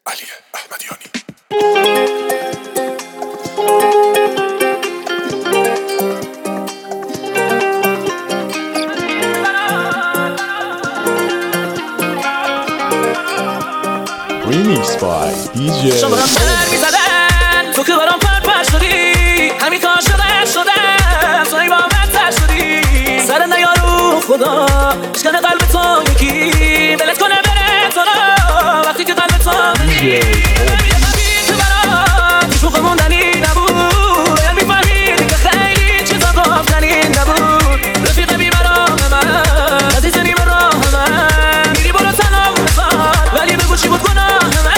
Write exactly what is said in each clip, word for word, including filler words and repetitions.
علی احمدیانی. Remix by دی جی شما هم در میزدن تو که برام پر پر شدی، همین کار شده شدم تو ای با من تر شدی. سر نیارو خدا اشکن قلب تو یکی ولت کنه بره تو را وقتی که قلب تو دی جی که برام تو شوق موندنی نبود، باید میفهمیدی که خیلی چیزا گفتنی نبود. رفیق بیمرام من عزیز نیمه راه من میری برو تنها بسار، ولی بگو چی بود گناه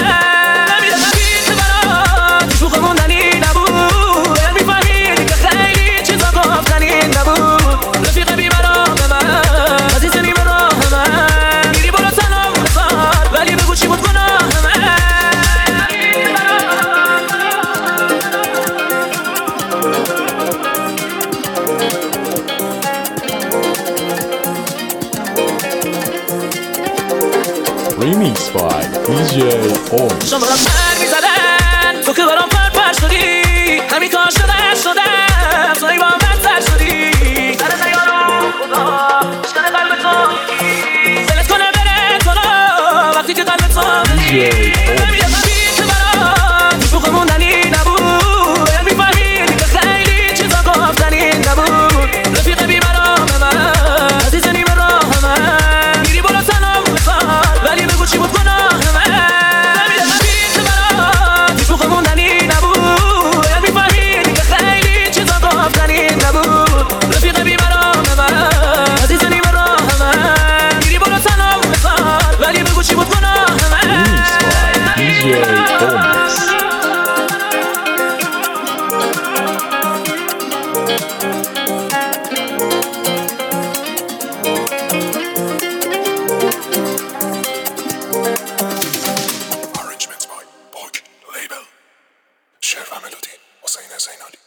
Remix by دی جی Om. شما را پر میزدن تو که برام پر پر شدی، همین کار شده شدم تو ای با من تر شدی. سر نیارو خدا اشکن قلب تو ولت کنه بره تو را وقتی که قلب تو دی جی Om. که برام تو شوق موندنی نبود، باید میفهمیدی که خیلی چیزا گفتنی نبود. رفیق بیمرام من عزیز نیمه راه من میری برو تنها بسار، ولی بگو چی بود گناه دی جی Om. Arrangements by Bog Label. شعر و ملودی حسین زینالی.